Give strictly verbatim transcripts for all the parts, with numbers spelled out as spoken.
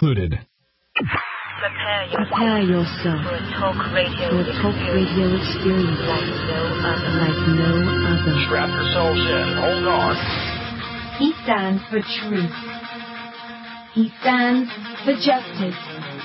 included. Prepare yourself, Prepare yourself for a talk radio, for a talk radio experience like no other. Like no other. Strap yourselves in. Hold on. He stands for truth. He stands for justice.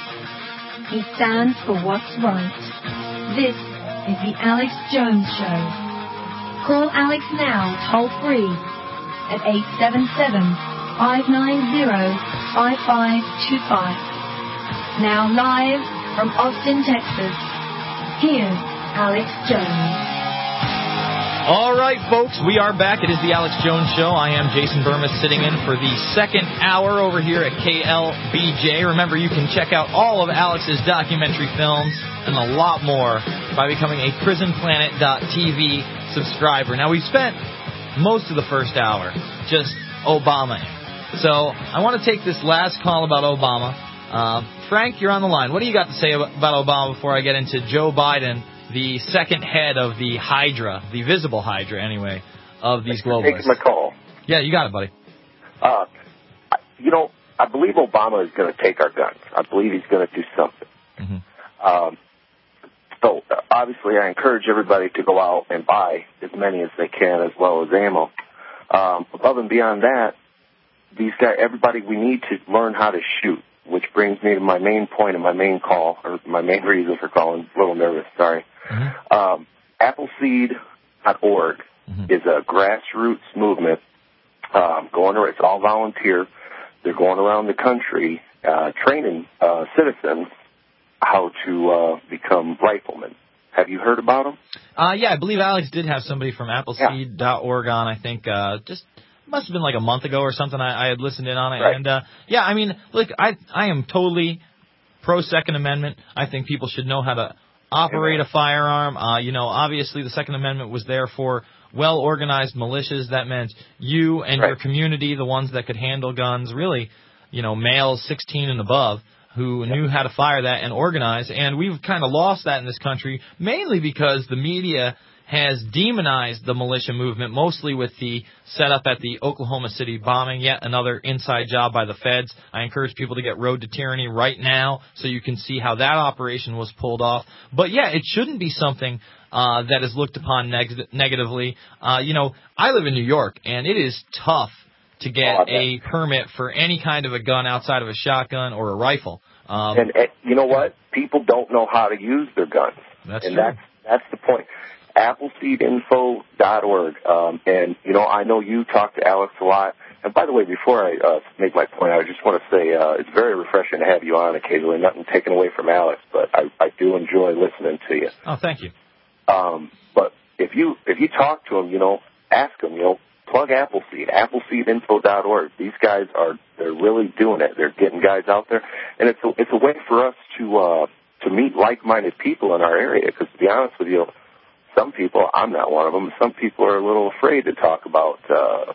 He stands for what's right. This is the Alex Jones Show. Call Alex now, toll free, at eight seven seven, five nine zero, five five two five. Now live from Austin, Texas, here's Alex Jones. All right, folks, we are back. It is the Alex Jones Show. I am Jason Burmis sitting in for the second hour over here at K L B J. Remember, you can check out all of Alex's documentary films and a lot more by becoming a prison planet dot t v subscriber. Now, we've spent most of the first hour just Obama. So I want to take this last call about Obama. Uh, Frank, you're on the line. What do you got to say about Obama before I get into Joe Biden, the second head of the Hydra, the visible Hydra, anyway, of these globalists? Taking my call. Yeah, you got it, buddy. Uh, you know, I believe Obama is going to take our guns. I believe he's going to do something. Mm-hmm. Um, so, uh, obviously, I encourage everybody to go out and buy as many as they can, as well as ammo. Um, above and beyond that, these guys, everybody, we need to learn how to shoot. Which brings me to my main point and my main call, or my main reason for calling. A little nervous, sorry. Mm-hmm. Um, Appleseed dot org mm-hmm. is a grassroots movement. Um, going around, it's all volunteer. They're going around the country uh, training uh, citizens how to uh, become riflemen. Have you heard about them? Uh, yeah, I believe Alex did have somebody from Appleseed dot org on, I think, uh, just... must have been like a month ago or something. I, I had listened in on it. Right. And, uh, yeah, I mean, look, I I am totally pro-Second Amendment. I think people should know how to operate a firearm. Uh, you know, obviously the Second Amendment was there for well-organized militias. That meant you and right. your community, the ones that could handle guns, really, you know, males sixteen and above who yep. knew how to fire that and organize. And we've kind of lost that in this country, mainly because the media has demonized the militia movement, mostly with the setup at the Oklahoma City bombing, yet another inside job by the feds. I encourage people to get Road to Tyranny right now so you can see how that operation was pulled off. But, yeah, it shouldn't be something uh, that is looked upon neg- negatively. Uh, you know, I live in New York, and it is tough to get a permit for any kind of a gun outside of a shotgun or a rifle. Um, and, and you know what? People don't know how to use their guns. That's and true. That's, that's the point. Appleseed info dot org. Um, and, you know, I know you talk to Alex a lot. And, by the way, before I uh, make my point, I just want to say uh, it's very refreshing to have you on occasionally. Nothing taken away from Alex, but I, I do enjoy listening to you. Oh, thank you. Um, but if you if you talk to him, you know, ask him, you know, plug Appleseed, Appleseed info dot org. These guys are, they're really doing it. They're getting guys out there. And it's a, it's a way for us to, uh, to meet like-minded people in our area. Because, to be honest with you, some people, I'm not one of them, some people are a little afraid to talk about uh,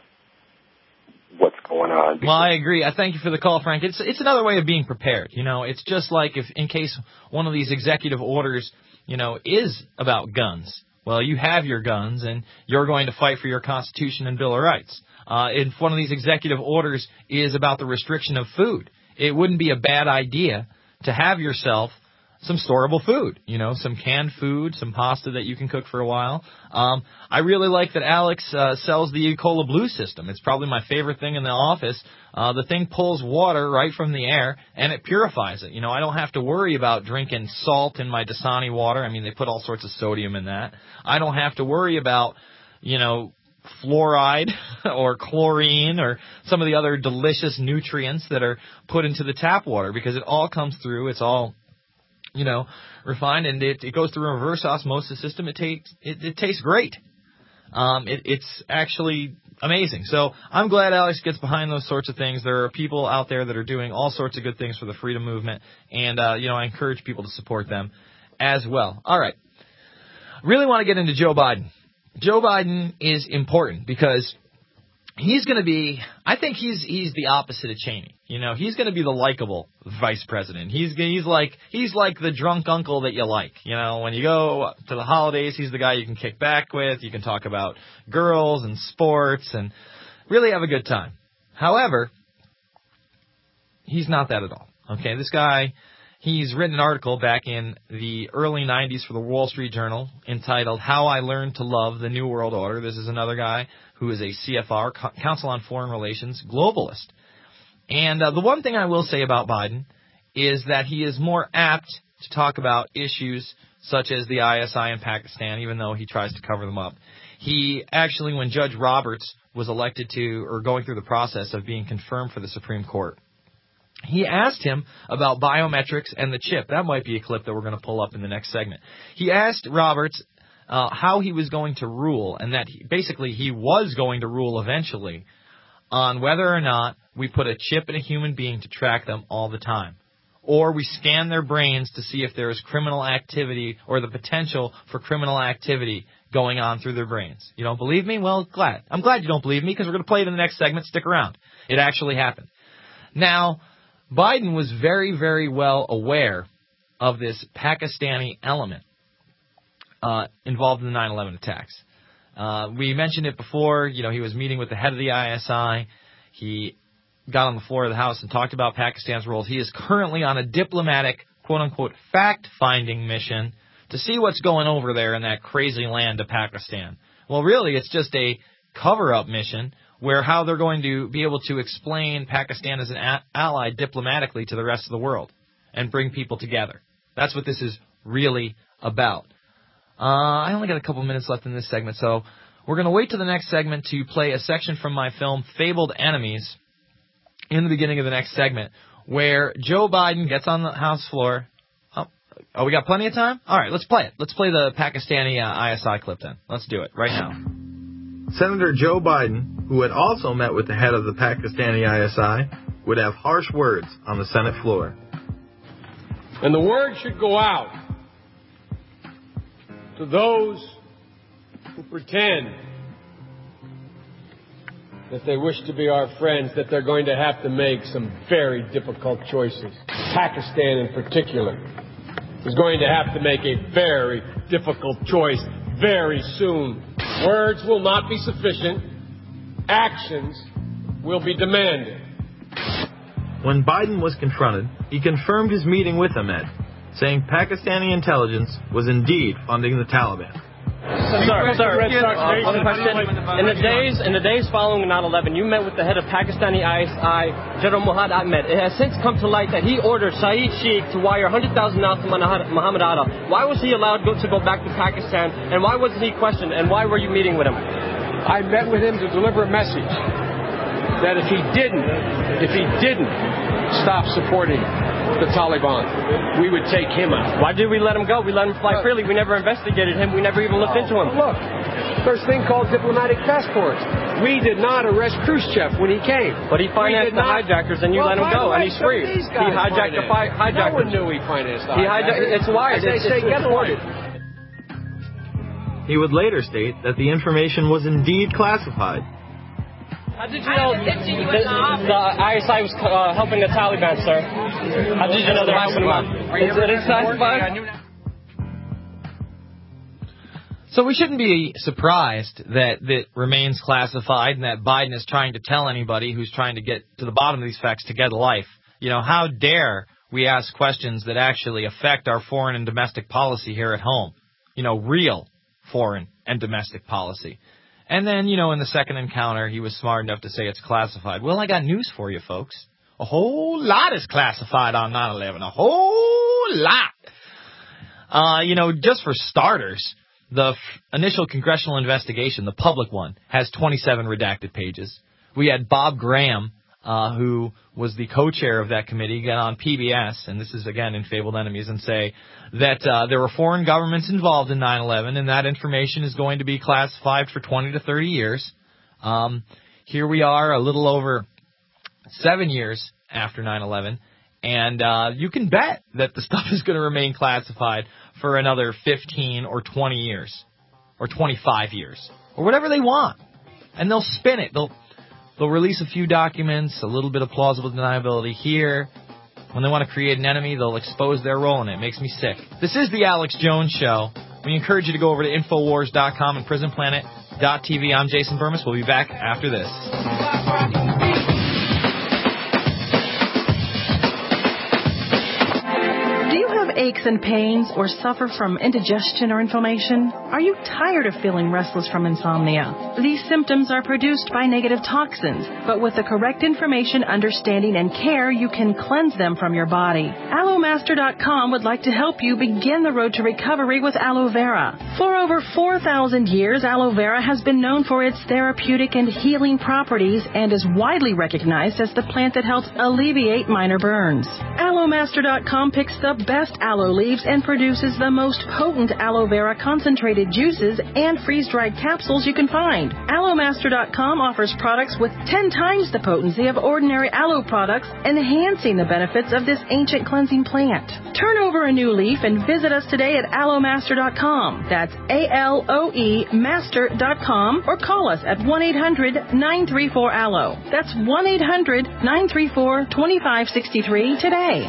what's going on. Well, I agree. I thank you for the call, Frank. It's it's another way of being prepared. You know, it's just like if in case one of these executive orders, you know, is about guns. Well, you have your guns, and you're going to fight for your Constitution and Bill of Rights. Uh, if one of these executive orders is about the restriction of food, it wouldn't be a bad idea to have yourself some storable food, you know, some canned food, some pasta that you can cook for a while. Um, I really like that Alex uh, sells the Ecola Blue system. It's probably my favorite thing in the office. Uh, the thing pulls water right from the air, and it purifies it. You know, I don't have to worry about drinking salt in my Dasani water. I mean, they put all sorts of sodium in that. I don't have to worry about, you know, fluoride or chlorine or some of the other delicious nutrients that are put into the tap water because it all comes through. It's all, you know, refined, and it, it goes through a reverse osmosis system. It takes it, it tastes great. Um, it, it's actually amazing. So I'm glad Alex gets behind those sorts of things. There are people out there that are doing all sorts of good things for the freedom movement, and uh, you know, I encourage people to support them as well. All right, really want to get into Joe Biden. Joe Biden is important because he's going to be, I think he's he's the opposite of Cheney. You know, he's going to be the likable vice president. He's he's like he's like the drunk uncle that you like. You know, when you go to the holidays, he's the guy you can kick back with. You can talk about girls and sports and really have a good time. However, he's not that at all. Okay, this guy, he's written an article back in the early nineties for the Wall Street Journal entitled How I Learned to Love the New World Order. This is another guy who is a C F R, Council on Foreign Relations, globalist. And uh, the one thing I will say about Biden is that he is more apt to talk about issues such as the I S I in Pakistan, even though he tries to cover them up. He actually, when Judge Roberts was elected to, or going through the process of being confirmed for the Supreme Court, he asked him about biometrics and the chip. That might be a clip that we're going to pull up in the next segment. He asked Roberts uh, how he was going to rule, and that he, basically he was going to rule eventually on whether or not we put a chip in a human being to track them all the time, or we scan their brains to see if there is criminal activity or the potential for criminal activity going on through their brains. You don't believe me? Well, glad. I'm glad you don't believe me, because we're going to play it in the next segment. Stick around. It actually happened. Now, Biden was very, very well aware of this Pakistani element uh, involved in the nine eleven attacks. Uh, we mentioned it before. You know, he was meeting with the head of the I S I. He got on the floor of the House and talked about Pakistan's role. He is currently on a diplomatic, quote-unquote, fact-finding mission to see what's going over there in that crazy land of Pakistan. Well, really, it's just a cover-up mission where how they're going to be able to explain Pakistan as an a- ally diplomatically to the rest of the world and bring people together. That's what this is really about. Uh, I only got a couple minutes left in this segment, so we're going to wait to the next segment to play a section from my film Fabled Enemies in the beginning of the next segment, where Joe Biden gets on the House floor. Oh, oh we got plenty of time? All right, let's play it. Let's play the Pakistani uh, I S I clip then. Let's do it right now. Senator Joe Biden, who had also met with the head of the Pakistani I S I, would have harsh words on the Senate floor. And the word should go out to those who pretend that they wish to be our friends, that they're going to have to make some very difficult choices. Pakistan in particular is going to have to make a very difficult choice very soon. Words will not be sufficient. Actions will be demanded. When Biden was confronted, he confirmed his meeting with Ahmed, saying Pakistani intelligence was indeed funding the Taliban. Sir, sir, uh, one question. In the days, in the days following nine eleven, you met with the head of Pakistani I S I, General Muhammad Ahmed. It has since come to light that he ordered Saeed Sheikh to wire one hundred thousand dollars to Muhammad Atta. Why was he allowed to go back to Pakistan, and why wasn't he questioned, and why were you meeting with him? I met with him to deliver a message that if he didn't, if he didn't stop supporting the Taliban, we would take him out. Why did we let him go? We let him fly freely. We never investigated him. We never even looked into him. Look, there's a thing called diplomatic passports. We did not arrest Khrushchev when he came. But he financed the not... hijackers, and you well, let him go, way, and he's free. He hijacked the fi- hijackers. No one knew he financed the he hijacked. It's why. As they it's, say, it's get reported. He would later state that the information was indeed classified. How did you know the, the I S I was uh, helping the Taliban, sir? How did you know they're helping them? Is it classified? So we shouldn't be surprised that that remains classified and that Biden is trying to tell anybody who's trying to get to the bottom of these facts to get a life. You know, how dare we ask questions that actually affect our foreign and domestic policy here at home? You know, real foreign and domestic policy. And then, you know, in the second encounter, he was smart enough to say it's classified. Well, I got news for you, folks. A whole lot is classified on nine eleven. A whole lot. Uh, you know, just for starters, the f- initial congressional investigation, the public one, has twenty-seven redacted pages. We had Bob Graham, uh, who was the co-chair of that committee, get on P B S, and this is, again, in Fabled Enemies, and say that uh, there were foreign governments involved in nine eleven, and that information is going to be classified for twenty to thirty years. Um, here we are, a little over seven years after nine eleven, and uh, you can bet that the stuff is going to remain classified for another fifteen or twenty years, or twenty-five years, or whatever they want. And they'll spin it. They'll they'll release a few documents, a little bit of plausible deniability here. When they want to create an enemy, they'll expose their role in it. It makes me sick. This is the Alex Jones Show. We encourage you to go over to Infowars dot com and Prison Planet dot T V. I'm Jason Burmis. We'll be back after this. aches and pains or suffer from indigestion or inflammation? Are you tired of feeling restless from insomnia? These symptoms are produced by negative toxins, but with the correct information, understanding, and care, you can cleanse them from your body. Aloe Master dot com would like to help you begin the road to recovery with aloe vera. For over four thousand years, aloe vera has been known for its therapeutic and healing properties and is widely recognized as the plant that helps alleviate minor burns. Aloe Master dot com picks the best aloe leaves and produces the most potent aloe vera concentrated juices and freeze-dried capsules you can find. Aloe Master dot com offers products with ten times the potency of ordinary aloe products, enhancing the benefits of this ancient cleansing plant. Turn over a new leaf and visit us today at Aloe Master dot com. That's A L O E Master dot com, or call us at one eight hundred nine three four aloe. That's one eight hundred nine three four two five six three today.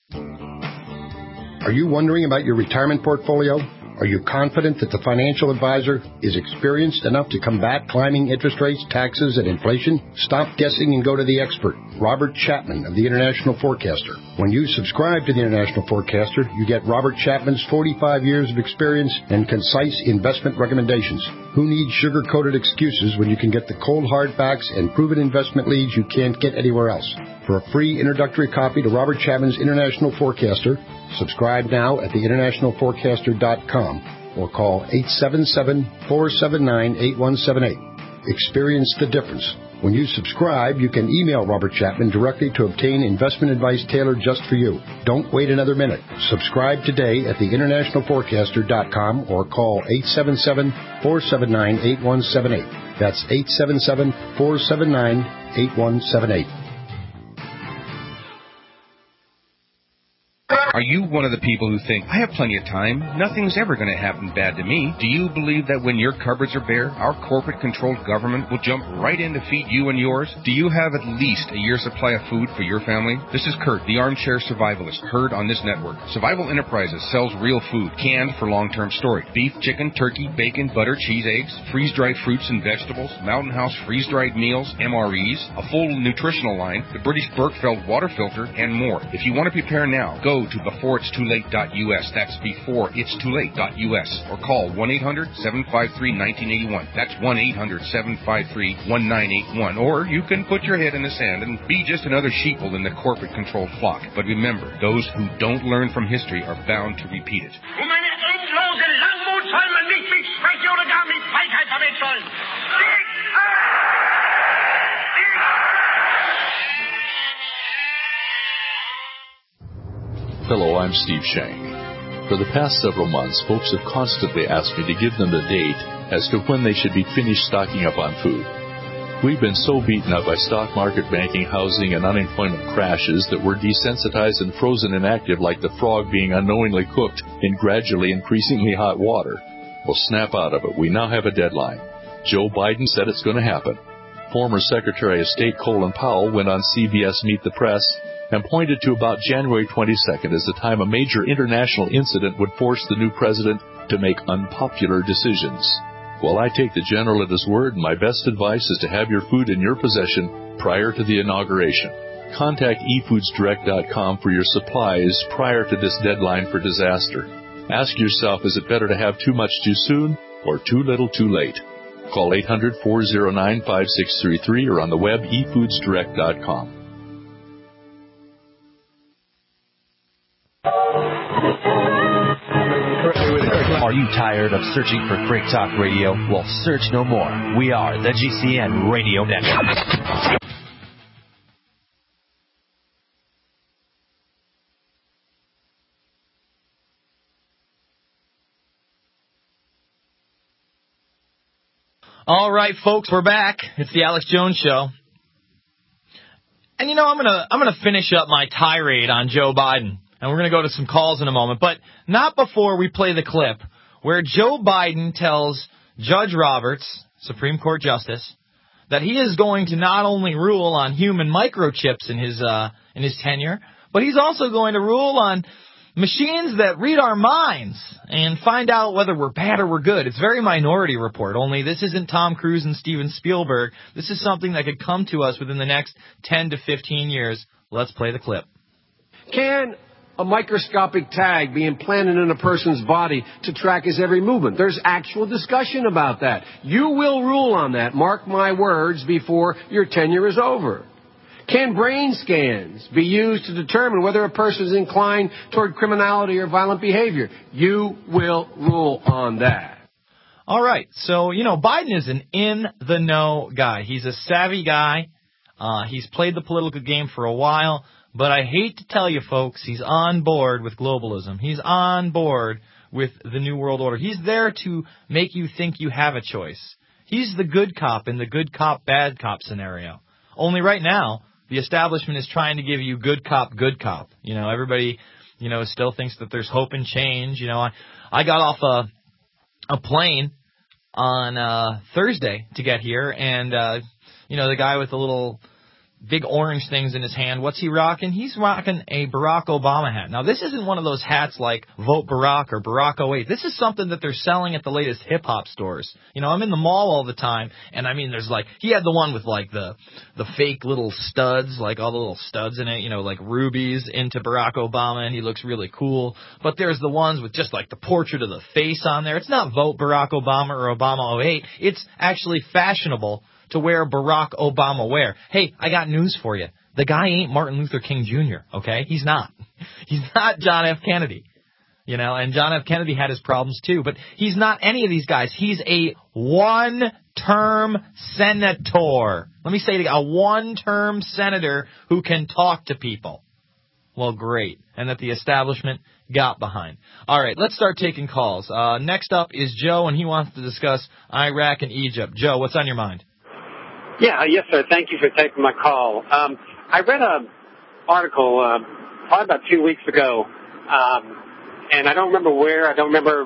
Are you wondering about your retirement portfolio? Are you confident that the financial advisor is experienced enough to combat climbing interest rates, taxes, and inflation? Stop guessing and go to the expert, Robert Chapman of the International Forecaster. When you subscribe to the International Forecaster, you get Robert Chapman's forty-five years of experience and concise investment recommendations. Who needs sugar-coated excuses when you can get the cold hard facts and proven investment leads you can't get anywhere else? For a free introductory copy to Robert Chapman's International Forecaster, subscribe now at the international forecaster dot com or call eight seven seven, four seven nine, eight one seven eight. Experience the difference. When you subscribe, you can email Robert Chapman directly to obtain investment advice tailored just for you. Don't wait another minute. Subscribe today at the international forecaster dot com or call eight seven seven, four seven nine, eight one seven eight. That's eight seven seven, four seven nine, eight one seven eight. Are you one of the people who think, I have plenty of time, nothing's ever going to happen bad to me? Do you believe that when your cupboards are bare, our corporate-controlled government will jump right in to feed you and yours? Do you have at least a year's supply of food for your family? This is Kurt, the armchair survivalist, heard on this network. Survival Enterprises sells real food, canned for long-term storage. Beef, chicken, turkey, bacon, butter, cheese, eggs, freeze-dried fruits and vegetables, Mountain House freeze-dried meals, M R Es, a full nutritional line, the British Berkfeld water filter, and more. If you want to prepare now, go to before it's too late dot U S. That's before it's too late dot U S. Or call one eight hundred, seven five three, one nine eight one. That's one eight hundred, seven five three, one nine eight one. Or you can put your head in the sand and be just another sheeple in the corporate-controlled flock. But remember, those who don't learn from history are bound to repeat it. Hello, I'm Steve Shank. For the past several months, folks have constantly asked me to give them the date as to when they should be finished stocking up on food. We've been so beaten up by stock market, banking, housing, and unemployment crashes that we're desensitized and frozen inactive like the frog being unknowingly cooked in gradually increasingly hot water. Well, snap out of it. We now have a deadline. Joe Biden said it's going to happen. Former Secretary of State Colin Powell went on C B S Meet the Press and pointed to about January twenty-second as the time a major international incident would force the new president to make unpopular decisions. Well, I take the general at his word, and my best advice is to have your food in your possession prior to the inauguration. Contact e foods direct dot com for your supplies prior to this deadline for disaster. Ask yourself, is it better to have too much too soon or too little too late? Call eight hundred, four oh nine, five six three three or on the web e foods direct dot com. Are you tired of searching for great talk radio? Well, search no more. We are the G C N Radio Network. All right, folks, we're back. It's the Alex Jones Show. And you know, I'm gonna I'm gonna finish up my tirade on Joe Biden. And we're going to go to some calls in a moment, but not before we play the clip where Joe Biden tells Judge Roberts, Supreme Court Justice, that he is going to not only rule on human microchips in his uh, in his tenure, but he's also going to rule on machines that read our minds and find out whether we're bad or we're good. It's very Minority Report, only this isn't Tom Cruise and Steven Spielberg. This is something that could come to us within the next ten to fifteen years. Let's play the clip. Can a microscopic tag be implanted in a person's body to track his every movement. There's actual discussion about that. You will rule on that, mark my words, before your tenure is over. Can brain scans be used to determine whether a person is inclined toward criminality or violent behavior? You will rule on that. All right. So, you know, Biden is an in-the-know guy. He's a savvy guy. Uh, he's played the political game for a while. But I hate to tell you, folks, he's on board with globalism. He's on board with the New World Order. He's there to make you think you have a choice. He's the good cop in the good cop, bad cop scenario. Only right now, the establishment is trying to give you good cop, good cop. You know, everybody, you know, still thinks that there's hope and change. You know, I, I got off a, a plane on uh, Thursday to get here, and, uh, you know, the guy with the little big orange things in his hand, what's he rocking? He's rocking a Barack Obama hat. Now, this isn't one of those hats like Vote Barack or Barack oh eight. This is something that they're selling at the latest hip-hop stores. You know, I'm in the mall all the time, and I mean, there's like, he had the one with like the the fake little studs, like all the little studs in it, you know, like rubies into Barack Obama, and he looks really cool. But there's the ones with just like the portrait of the face on there. It's not Vote Barack Obama or Obama oh eight. It's actually fashionable to wear Barack Obama wear. Hey, I got news for you. The guy ain't Martin Luther King Junior, okay? He's not. He's not John F. Kennedy. You know, and John F. Kennedy had his problems too, but he's not any of these guys. He's a one-term senator. Let me say it again, a one-term senator who can talk to people. Well, great. And that the establishment got behind. All right, let's start taking calls. Uh, next up is Joe, and he wants to discuss Iraq and Egypt. Joe, what's on your mind? Yeah, yes, sir. Thank you for taking my call. Um, I read an article uh, probably about two weeks ago, um, and I don't remember where. I don't remember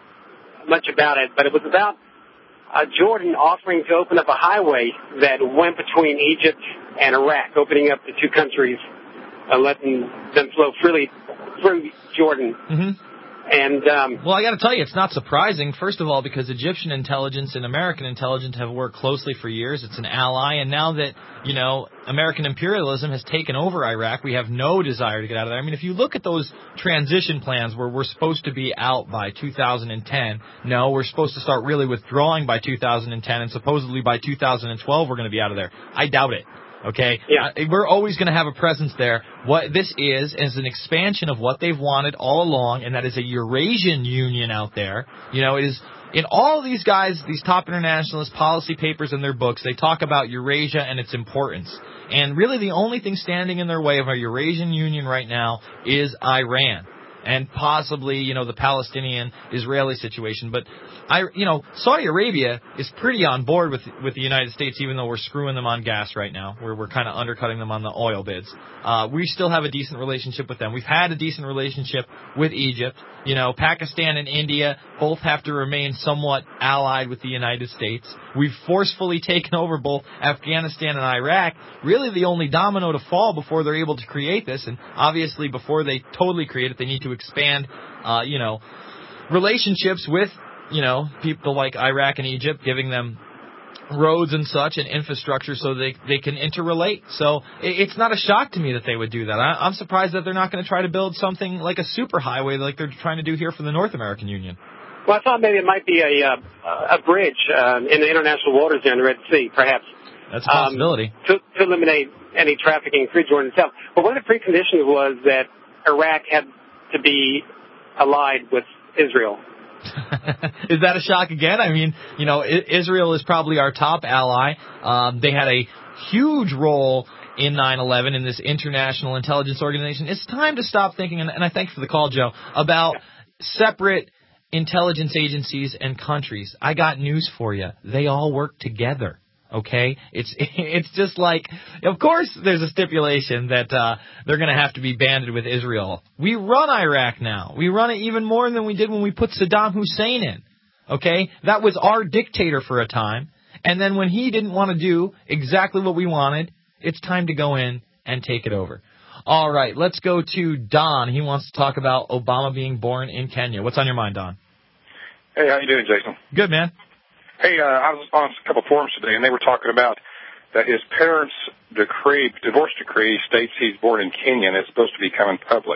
much about it, but it was about uh, Jordan offering to open up a highway that went between Egypt and Iraq, opening up the two countries, uh, letting them flow freely through Jordan. Mm-hmm. And um, well, I got to tell you, it's not surprising. First of all, because Egyptian intelligence and American intelligence have worked closely for years. It's an ally, and now that you know American imperialism has taken over Iraq, we have no desire to get out of there. I mean, if you look at those transition plans where we're supposed to be out by two thousand ten, no, we're supposed to start really withdrawing by two thousand ten, and supposedly by two thousand twelve we're going to be out of there. I doubt it. Okay, yeah. uh, we're always going to have a presence there. What this is is an expansion of what they've wanted all along, and that is a Eurasian Union out there. You know, it is in all of these guys, these top internationalist policy papers and their books, they talk about Eurasia and its importance. And really, the only thing standing in their way of a Eurasian Union right now is Iran. And possibly, you know, the Palestinian-Israeli situation. But, I, you know, Saudi Arabia is pretty on board with with the United States, even though we're screwing them on gas right now. We're, we're kind of undercutting them on the oil bids. Uh, we still have a decent relationship with them. We've had a decent relationship with Egypt. You know, Pakistan and India both have to remain somewhat allied with the United States. We've forcefully taken over both Afghanistan and Iraq. Really the only domino to fall before they're able to create this. And obviously before they totally create it, they need to expand, uh, you know, relationships with, you know, people like Iraq and Egypt, giving them roads and such and infrastructure so they they can interrelate. So it, it's not a shock to me that they would do that. I, I'm surprised that they're not going to try to build something like a superhighway like they're trying to do here for the North American Union. Well, I thought maybe it might be a uh, a bridge uh, in the international waters there in the Red Sea, perhaps. That's a possibility. Um, to, to eliminate any trafficking through Jordan itself. But one of the preconditions was that Iraq had to be allied with Israel. Is that a shock again? I mean, you know, Israel is probably our top ally. Um, they had a huge role in nine eleven in this international intelligence organization. It's time to stop thinking, and, and I thank you for the call, Joe, about separate intelligence agencies and countries. I got news for you. They all work together. Okay, it's it's just like, of course, there's a stipulation that uh, they're going to have to be banded with Israel. We run Iraq now. We run it even more than we did when we put Saddam Hussein in. Okay, that was our dictator for a time, and then when he didn't want to do exactly what we wanted, it's time to go in and take it over. All right, let's go to Don. He wants to talk about Obama being born in Kenya. What's on your mind, Don? Hey, how you doing, Jason? Good, man. Hey, uh, I was on a couple of forums today, and they were talking about that his parents' decree, divorce decree states he's born in Kenya, and it's supposed to be coming public.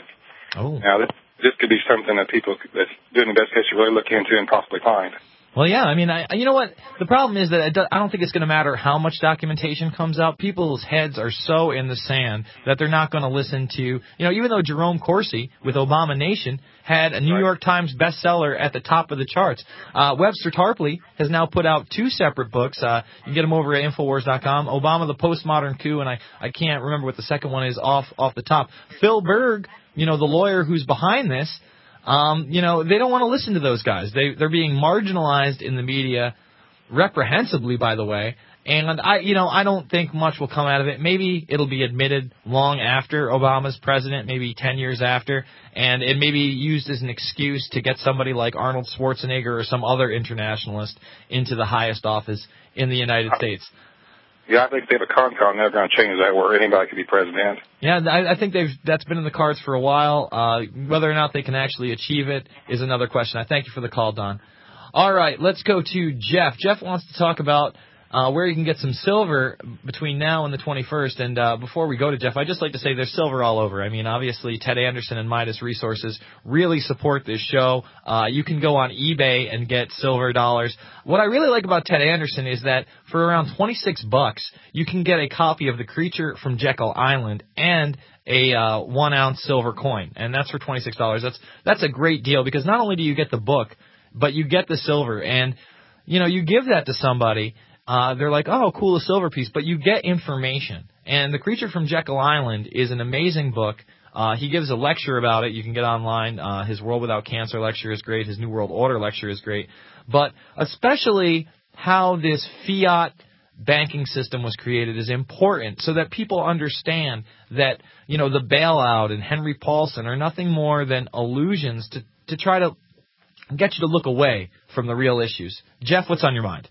Oh. Now, this, this could be something that people that's doing investigation really look into and possibly find. Well, yeah, I mean, I, you know what? The problem is that it do, I don't think it's going to matter how much documentation comes out. People's heads are so in the sand that they're not going to listen to, you know, even though Jerome Corsi with Obama Nation had a New right. York Times bestseller at the top of the charts. Uh, Webster Tarpley has now put out two separate books. Uh, you can get them over at Infowars dot com. Obama, the Postmodern Coup, and I, I can't remember what the second one is off, off the top. Phil Berg, you know, the lawyer who's behind this, Um, you know, they don't want to listen to those guys. They, they're being marginalized in the media, reprehensibly, by the way. And I, you know, I don't think much will come out of it. Maybe it'll be admitted long after Obama's president, maybe ten years after, and it may be used as an excuse to get somebody like Arnold Schwarzenegger or some other internationalist into the highest office in the United States. Yeah, I think if they have a con-con, they're going to change that where anybody could be president. Yeah, I, I think they've that's been in the cards for a while. Uh, whether or not they can actually achieve it is another question. I thank you for the call, Don. All right, let's go to Jeff. Jeff wants to talk about uh, where you can get some silver between now and the twenty-first. And uh, before we go to Jeff, I'd just like to say there's silver all over. I mean, obviously, Ted Anderson and Midas Resources really support this show. Uh, you can go on eBay and get silver dollars. What I really like about Ted Anderson is that for around twenty-six bucks, you can get a copy of The Creature from Jekyll Island and a uh, one-ounce silver coin, and that's for twenty-six dollars. That's that's a great deal because not only do you get the book, but you get the silver, and you know you give that to somebody. Uh, they're like, oh, cool, a silver piece, but you get information. And The Creature from Jekyll Island is an amazing book. Uh, he gives a lecture about it. You can get online. Uh, his World Without Cancer lecture is great. His New World Order lecture is great. But especially how this fiat banking system was created is important so that people understand that, you know, the bailout and Henry Paulson are nothing more than illusions to, to try to get you to look away from the real issues. Jeff, what's on your mind?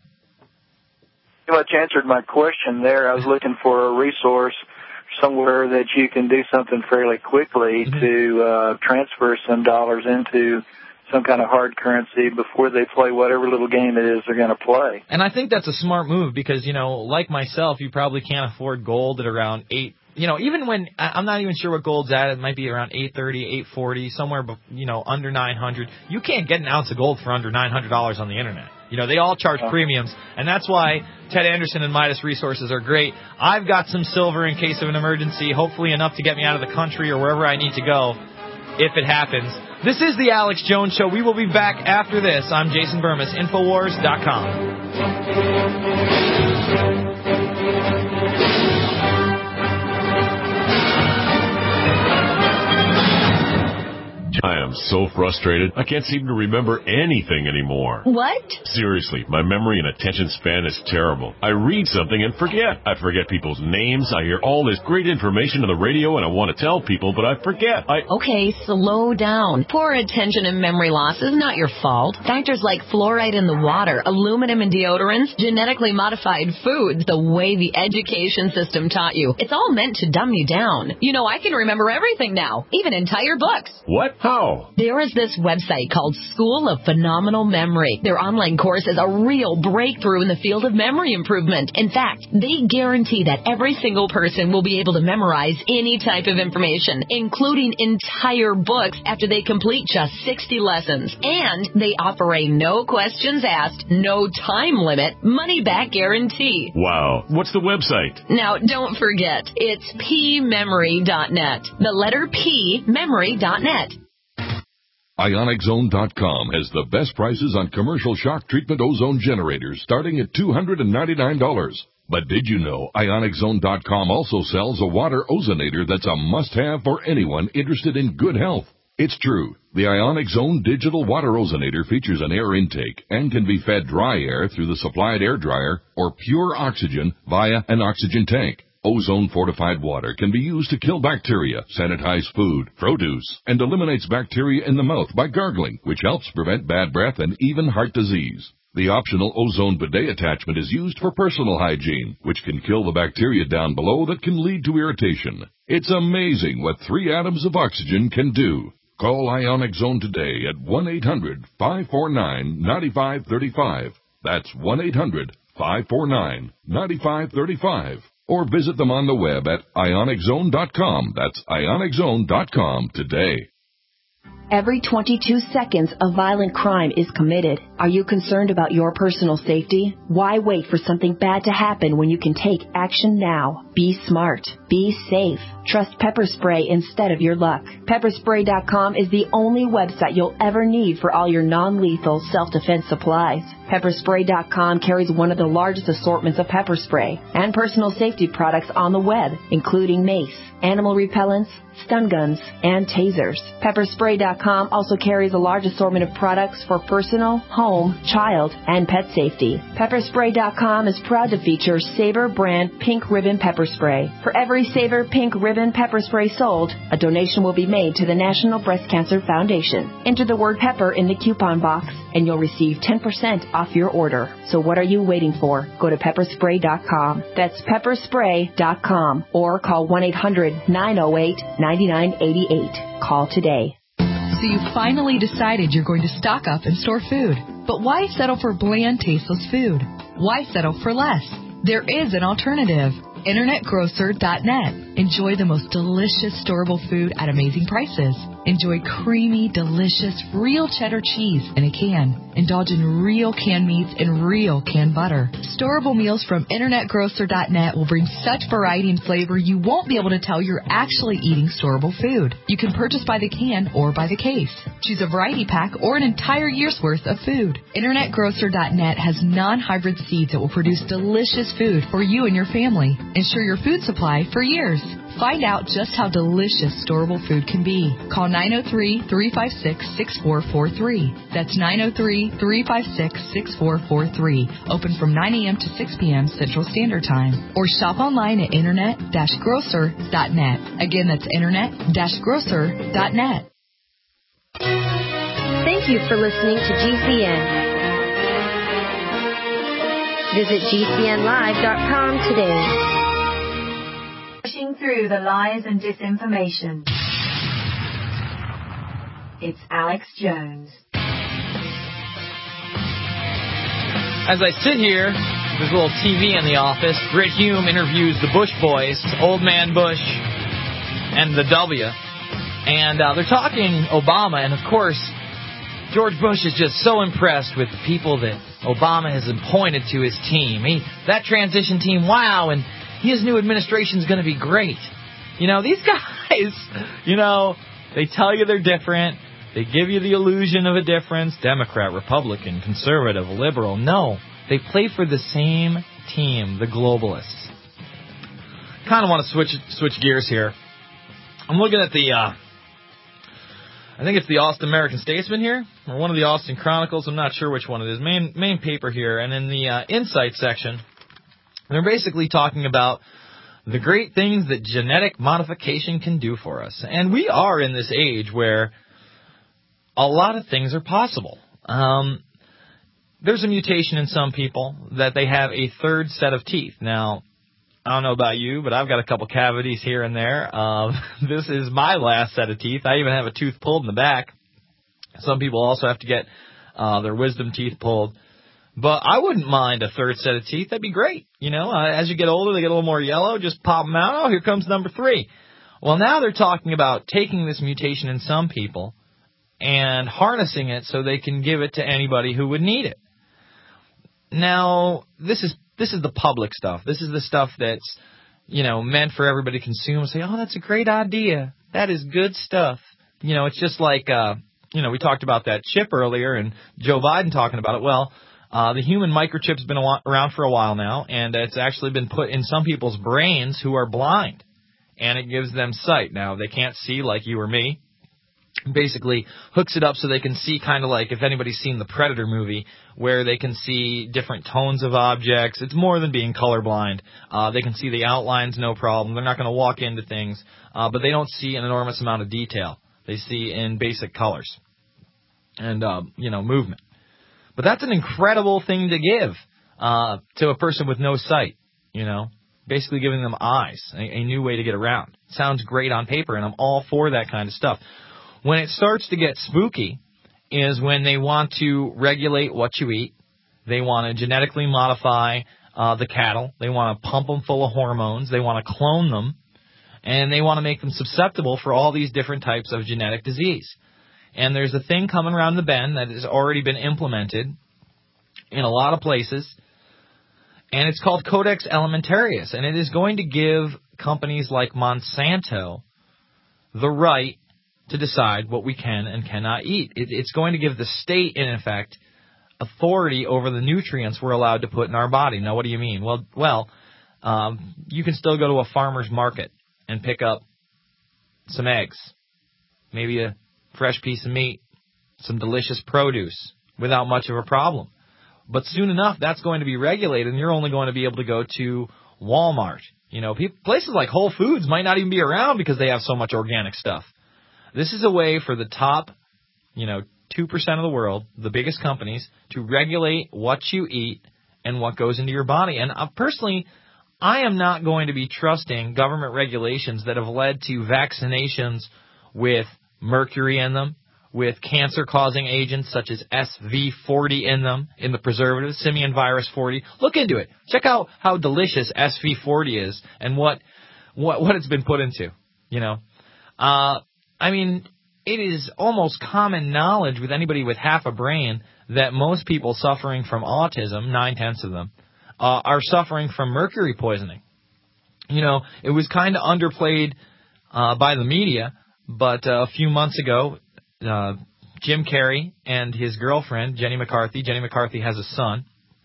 You much answered my question there. I was looking for a resource somewhere that you can do something fairly quickly mm-hmm. to uh, transfer some dollars into some kind of hard currency before they play whatever little game it is they're going to play. And I think that's a smart move because, you know, like myself, you probably can't afford gold at around eight. You know, even when I'm not even sure what gold's at, it might be around eight thirty, eight forty, somewhere, you know, under nine hundred. You can't get an ounce of gold for under nine hundred dollars on the internet. You know, they all charge premiums, and that's why Ted Anderson and Midas Resources are great. I've got some silver in case of an emergency, hopefully enough to get me out of the country or wherever I need to go if it happens. This is the Alex Jones Show. We will be back after this. I'm Jason Burmis, Infowars dot com. I am so frustrated, I can't seem to remember anything anymore. What? Seriously, my memory and attention span is terrible. I read something and forget. I forget people's names. I hear all this great information on the radio and I want to tell people, but I forget. I Okay, slow down. Poor attention and memory loss is not your fault. Factors like fluoride in the water, aluminum in deodorants, genetically modified foods, the way the education system taught you. It's all meant to dumb you down. You know, I can remember everything now, even entire books. What? How? There is this website called School of Phenomenal Memory. Their online course is a real breakthrough in the field of memory improvement. In fact, they guarantee that every single person will be able to memorize any type of information, including entire books after they complete just sixty lessons. And they offer a no questions asked, no time limit, money back guarantee. Wow. What's the website? Now, don't forget, it's p memory dot net. The letter P, memory dot net. Ionic Zone dot com has the best prices on commercial shock treatment ozone generators starting at two hundred ninety-nine dollars. But did you know Ionic Zone dot com also sells a water ozonator that's a must-have for anyone interested in good health? It's true. The Ionic Zone Digital Water Ozonator features an air intake and can be fed dry air through the supplied air dryer or pure oxygen via an oxygen tank. Ozone-fortified water can be used to kill bacteria, sanitize food, produce, and eliminates bacteria in the mouth by gargling, which helps prevent bad breath and even heart disease. The optional ozone bidet attachment is used for personal hygiene, which can kill the bacteria down below that can lead to irritation. It's amazing what three atoms of oxygen can do. Call Ionic Zone today at one eight hundred, five four nine, nine five three five. That's one eight hundred, five four nine, nine five three five. Or visit them on the web at Ionic Zone dot com. That's Ionic Zone dot com today. Every twenty-two seconds, a violent crime is committed. Are you concerned about your personal safety? Why wait for something bad to happen when you can take action now? Be smart. Be safe. Trust Pepper Spray instead of your luck. Pepper Spray dot com is the only website you'll ever need for all your non-lethal self-defense supplies. Pepper Spray dot com carries one of the largest assortments of pepper spray and personal safety products on the web, including mace, animal repellents, stun guns, and tasers. Pepper Spray dot com also carries a large assortment of products for personal, home, child, and pet safety. Pepper Spray dot com is proud to feature Sabre brand Pink Ribbon Pepper Spray. For every Sabre Pink Ribbon Pepper Spray sold, a donation will be made to the National Breast Cancer Foundation. Enter the word pepper in the coupon box, and you'll receive ten percent off your order. So what are you waiting for? Go to Pepper Spray dot com. That's Pepper Spray dot com, or call one eight hundred nine oh eight nine nine eight eight. Call today. So you finally decided you're going to stock up and store food. But why settle for bland, tasteless food? Why settle for less? There is an alternative. Internet Grocer dot net. Enjoy the most delicious storable food at amazing prices. Enjoy creamy, delicious, real cheddar cheese in a can. Indulge in real canned meats and real canned butter. Storable meals from Internet Grocer dot net will bring such variety and flavor you won't be able to tell you're actually eating storable food. You can purchase by the can or by the case. Choose a variety pack or an entire year's worth of food. Internet Grocer dot net has non-hybrid seeds that will produce delicious food for you and your family. Ensure your food supply for years. Find out just how delicious storable food can be. Call nine oh three, three five six, six four four three. That's nine oh three, three five six, six four four three. Open from nine a.m. to six p.m. Central Standard Time. Or shop online at Internet Grocer dot net. Again, that's Internet Grocer dot net. Thank you for listening to G C N. Visit G C N live dot com today. Pushing through the lies and disinformation. It's Alex Jones. As I sit here, there's a little T V in the office. Brit Hume interviews the Bush boys, Old Man Bush and the W. And uh, they're talking Obama, and of course, George Bush is just so impressed with the people that Obama has appointed to his team. He, that transition team, wow, and his new administration is going to be great. You know, these guys, you know, they tell you they're different. They give you the illusion of a difference. Democrat, Republican, conservative, liberal. No, they play for the same team, the globalists. Kind of want to switch switch gears here. I'm looking at the, uh, I think it's the Austin American Statesman here, or one of the Austin Chronicles. I'm not sure which one it is. Main main paper here, and in the uh, Insight section, they're basically talking about the great things that genetic modification can do for us. And we are in this age where a lot of things are possible. Um, there's a mutation in some people that they have a third set of teeth. Now, I don't know about you, but I've got a couple cavities here and there. Uh, this is my last set of teeth. I even have a tooth pulled in the back. Some people also have to get uh, their wisdom teeth pulled. But I wouldn't mind a third set of teeth. That'd be great. You know, uh, as you get older, they get a little more yellow. Just pop them out. Oh, here comes number three. Well, now they're talking about taking this mutation in some people and harnessing it so they can give it to anybody who would need it. Now, this is this is the public stuff. This is the stuff that's, you know, meant for everybody to consume and say, oh, that's a great idea. That is good stuff. You know, it's just like, uh, you know, we talked about that chip earlier and Joe Biden talking about it. Well, Uh, the human microchip's been a, around for a while now, and it's actually been put in some people's brains who are blind, and it gives them sight. Now, they can't see like you or me. Basically hooks it up so they can see, kind of like if anybody's seen the Predator movie, where they can see different tones of objects. It's more than being colorblind. Uh, they can see the outlines, no problem. They're not going to walk into things, uh, but they don't see an enormous amount of detail. They see in basic colors and, uh, you know, movement. But that's an incredible thing to give uh, to a person with no sight, you know, basically giving them eyes, a, a new way to get around. Sounds great on paper, and I'm all for that kind of stuff. When it starts to get spooky is when they want to regulate what you eat. They want to genetically modify uh, the cattle. They want to pump them full of hormones. They want to clone them, and they want to make them susceptible for all these different types of genetic disease. And there's a thing coming around the bend that has already been implemented in a lot of places, and it's called Codex Alimentarius, and it is going to give companies like Monsanto the right to decide what we can and cannot eat. It, it's going to give the state, in effect, authority over the nutrients we're allowed to put in our body. Now, what do you mean? Well, well, um, you can still go to a farmer's market and pick up some eggs, maybe a fresh piece of meat, some delicious produce without much of a problem. But soon enough, that's going to be regulated, and you're only going to be able to go to Walmart. You know, people, places like Whole Foods might not even be around because they have so much organic stuff. This is a way for the top, you know, two percent of the world, the biggest companies, to regulate what you eat and what goes into your body. And uh, personally, I am not going to be trusting government regulations that have led to vaccinations with mercury in them, with cancer-causing agents such as S V forty in them, in the preservative, simian virus forty. Look into it. Check out how delicious S V forty is and what what what it's been put into, you know. Uh, I mean, it is almost common knowledge with anybody with half a brain that most people suffering from autism, nine-tenths of them, uh, are suffering from mercury poisoning. You know, it was kind of underplayed uh, by the media, but uh, a few months ago, uh, Jim Carrey and his girlfriend, Jenny McCarthy, Jenny McCarthy has a son,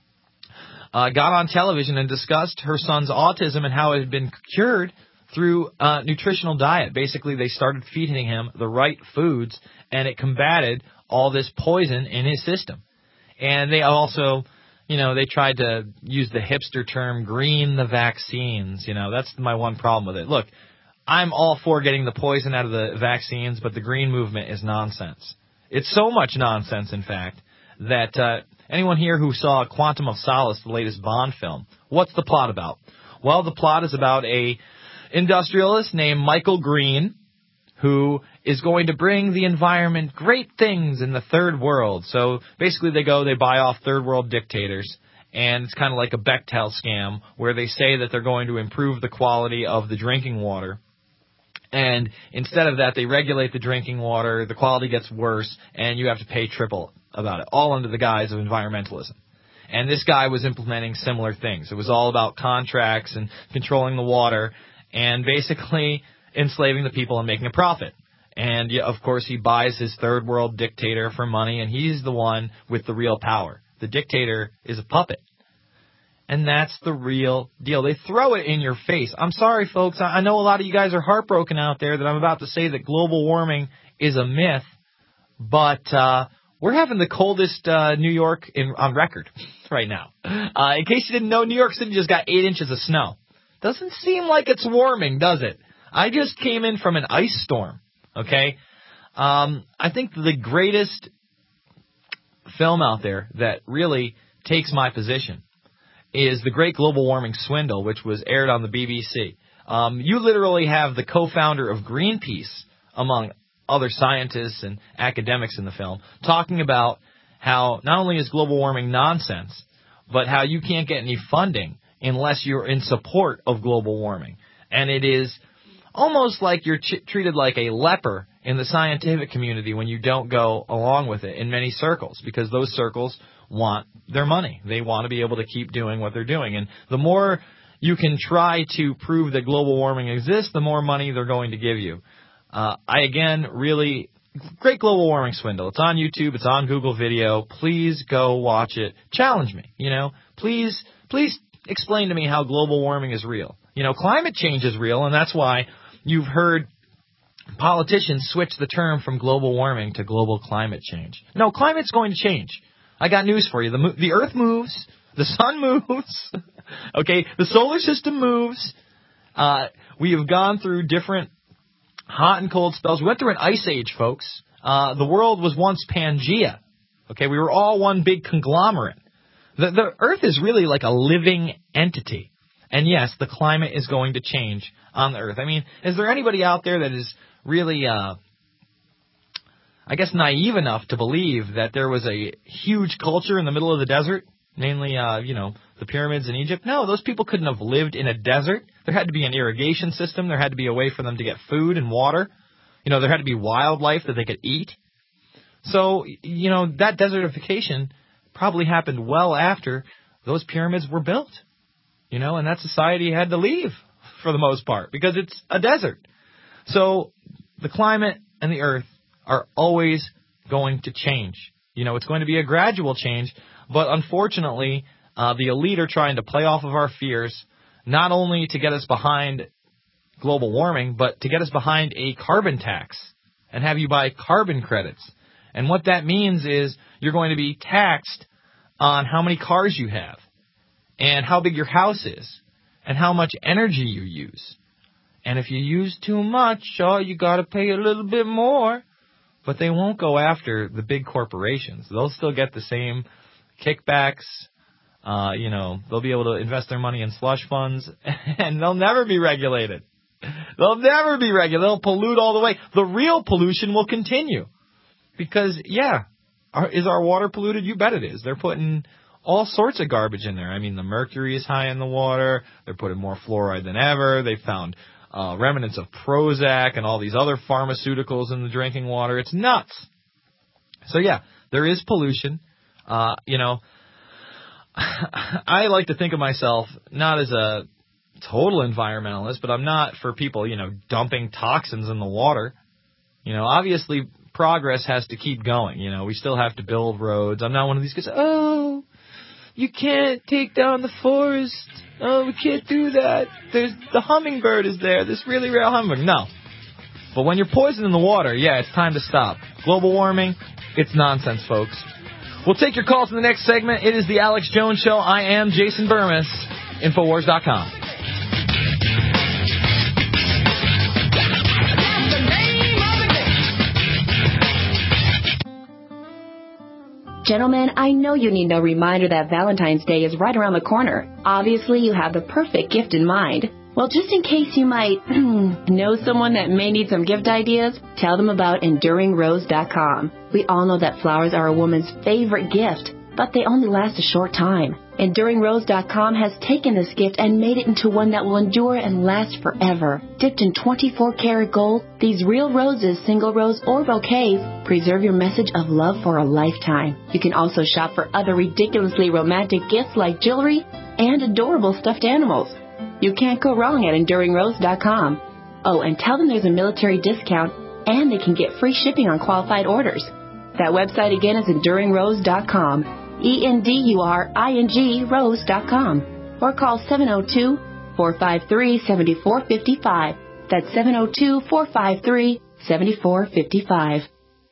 uh, got on television and discussed her son's autism and how it had been cured through uh, nutritional diet. Basically, they started feeding him the right foods, and it combated all this poison in his system. And they also, you know, they tried to use the hipster term, green the vaccines. You know, that's my one problem with it. Look, I'm all for getting the poison out of the vaccines, but the green movement is nonsense. It's so much nonsense, in fact, that uh, anyone here who saw Quantum of Solace, the latest Bond film, what's the plot about? Well, the plot is about a industrialist named Michael Green who is going to bring the environment great things in the third world. So basically they go, they buy off third world dictators, and it's kind of like a Bechtel scam where they say that they're going to improve the quality of the drinking water. And instead of that, they regulate the drinking water, the quality gets worse, and you have to pay triple about it, all under the guise of environmentalism. And this guy was implementing similar things. It was all about contracts and controlling the water and basically enslaving the people and making a profit. And, yeah, of course, he buys his third world dictator for money, and he's the one with the real power. The dictator is a puppet. And that's the real deal. They throw it in your face. I'm sorry, folks. I know a lot of you guys are heartbroken out there that I'm about to say that global warming is a myth, but uh, we're having the coldest uh, New York in, on record right now. Uh, in case you didn't know, New York City just got eight inches of snow. Doesn't seem like it's warming, does it? I just came in from an ice storm, okay? Um, I think the greatest film out there that really takes my position is The Great Global Warming Swindle, which was aired on the B B C. Um, you literally have the co-founder of Greenpeace, among other scientists and academics in the film, talking about how not only is global warming nonsense, but how you can't get any funding unless you're in support of global warming. And it is almost like you're ch- treated like a leper in the scientific community when you don't go along with it in many circles, because those circles want their money. They want to be able to keep doing what they're doing. And the more you can try to prove that global warming exists, the more money they're going to give you. Uh, I, again, really, Great Global Warming Swindle. It's on YouTube. It's on Google Video. Please go watch it. Challenge me, you know. Please, please explain to me how global warming is real. You know, climate change is real, and that's why you've heard politicians switch the term from global warming to global climate change. No, climate's going to change. I got news for you. The, mo- the Earth moves. The sun moves. Okay, the solar system moves. Uh, we have gone through different hot and cold spells. We went through an ice age, folks. Uh, the world was once Pangea. Okay, we were all one big conglomerate. The, the Earth is really like a living entity. And yes, the climate is going to change on the Earth. I mean, is there anybody out there that is really, uh, I guess, naive enough to believe that there was a huge culture in the middle of the desert? Namely, uh, you know, the pyramids in Egypt? No, those people couldn't have lived in a desert. There had to be an irrigation system. There had to be a way for them to get food and water. You know, there had to be wildlife that they could eat. So, you know, that desertification probably happened well after those pyramids were built. You know, and that society had to leave for the most part because it's a desert. So the climate and the earth are always going to change. You know, it's going to be a gradual change, but unfortunately, uh, the elite are trying to play off of our fears, not only to get us behind global warming, but to get us behind a carbon tax and have you buy carbon credits. And what that means is you're going to be taxed on how many cars you have, and how big your house is, and how much energy you use. And if you use too much, oh, you got to pay a little bit more. But they won't go after the big corporations. They'll still get the same kickbacks. Uh, you know, they'll be able to invest their money in slush funds, and they'll never be regulated. They'll never be regulated. They'll pollute all the way. The real pollution will continue. Because, yeah, our, is our water polluted? You bet it is. They're putting all sorts of garbage in there. I mean, the mercury is high in the water. They're putting more fluoride than ever. They found uh, remnants of Prozac and all these other pharmaceuticals in the drinking water. It's nuts. So, yeah, there is pollution. Uh, you know, I like to think of myself not as a total environmentalist, but I'm not for people, you know, dumping toxins in the water. You know, obviously progress has to keep going. You know, we still have to build roads. I'm not one of these guys, oh, you can't take down the forest. Oh, we can't do that. There's the hummingbird is there. This really rare hummingbird. No. But when you're poisoning the water, yeah, it's time to stop. Global warming, it's nonsense, folks. We'll take your calls in the next segment. It is the Alex Jones Show. I am Jason Burmis, Infowars dot com. Gentlemen, I know you need no reminder that Valentine's Day is right around the corner. Obviously, you have the perfect gift in mind. Well, just in case you might know someone that may need some gift ideas, tell them about Enduring Rose dot com. We all know that flowers are a woman's favorite gift, but they only last a short time. Enduring Rose dot com has taken this gift and made it into one that will endure and last forever. Dipped in twenty-four karat gold, these real roses, single rose or bouquets, preserve your message of love for a lifetime. You can also shop for other ridiculously romantic gifts like jewelry and adorable stuffed animals. You can't go wrong at Enduring Rose dot com. Oh, and tell them there's a military discount and they can get free shipping on qualified orders. That website again is Enduring Rose dot com. E N D U R I N G Rose dot com. Or call seven oh two, four five three, seven four five five. That's seven oh two, four five three, seven four five five.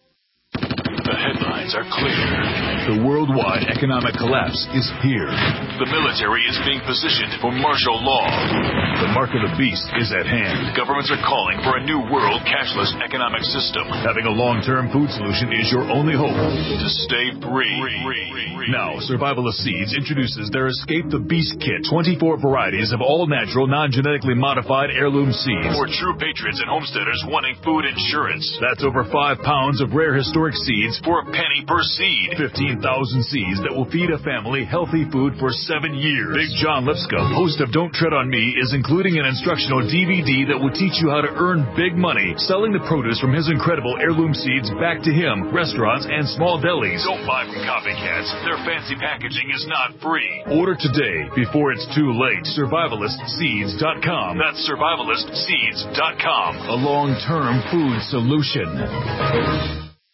The headlines are clear. The worldwide economic collapse is here. The military is being positioned for martial law. The mark of the beast is at hand. Governments are calling for a new world cashless economic system. Having a long-term food solution is your only hope to stay free. Now, Survivalist Seeds introduces their Escape the Beast Kit. twenty-four varieties of all-natural, non-genetically modified heirloom seeds. For true patriots and homesteaders wanting food insurance. That's over five pounds of rare historic seeds for a penny per seed. fifteen thousand seeds that will feed a family healthy food for seven years. Big John Lipscomb, host of Don't Tread on Me, is including an instructional D V D that will teach you how to earn big money selling the produce from his incredible heirloom seeds back to him, restaurants, and small delis. Don't buy from copycats. Their fancy packaging is not free. Order today before it's too late. Survivalist Seeds dot com. That's Survivalist Seeds dot com. A long-term food solution.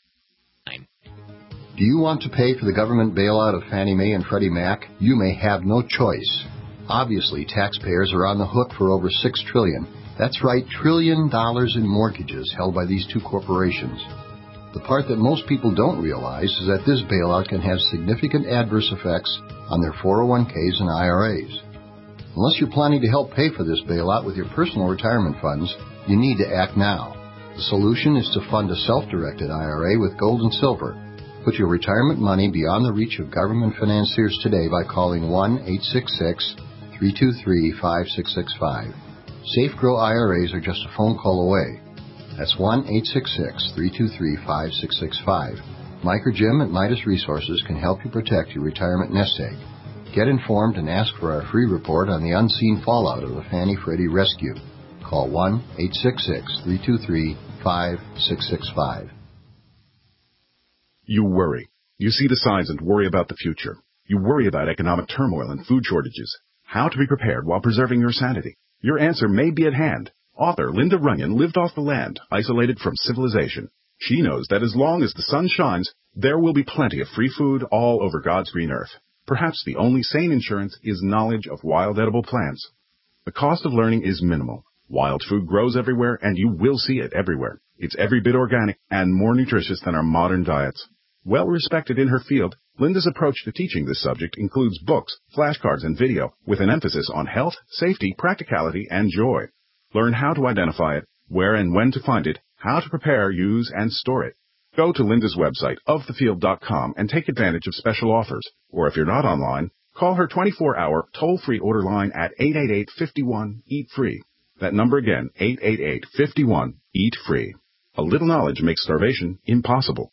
Do you want to pay for the government bailout of Fannie Mae and Freddie Mac? You may have no choice. Obviously, taxpayers are on the hook for over six trillion dollars. That's right, trillion dollars in mortgages held by these two corporations. The part that most people don't realize is that this bailout can have significant adverse effects on their four oh one k's and I R As. Unless you're planning to help pay for this bailout with your personal retirement funds, you need to act now. The solution is to fund a self-directed I R A with gold and silver. Put your retirement money beyond the reach of government financiers today by calling one eight six six, three two three, five six six five. Safe Grow I R As are just a phone call away. That's one eight six six, three two three, five six six five. Mike or Jim at Midas Resources can help you protect your retirement nest egg. Get informed and ask for our free report on the unseen fallout of the Fannie Freddie rescue. Call one eight six six, three two three, five six six five. You worry. You see the signs and worry about the future. You worry about economic turmoil and food shortages. How to be prepared while preserving your sanity. Your answer may be at hand. Author Linda Runyon lived off the land, isolated from civilization. She knows that as long as the sun shines, there will be plenty of free food all over God's green earth. Perhaps the only sane insurance is knowledge of wild edible plants. The cost of learning is minimal. Wild food grows everywhere, and you will see it everywhere. It's every bit organic and more nutritious than our modern diets. Well respected in her field, Linda's approach to teaching this subject includes books, flashcards, and video with an emphasis on health, safety, practicality, and joy. Learn how to identify it, where and when to find it, how to prepare, use, and store it. Go to Linda's website, of the field dot com, and take advantage of special offers. Or if you're not online, call her twenty-four hour toll-free order line at eight eight eight, five one, eat free. That number again, eight eight eight, five one, eat free. A little knowledge makes starvation impossible.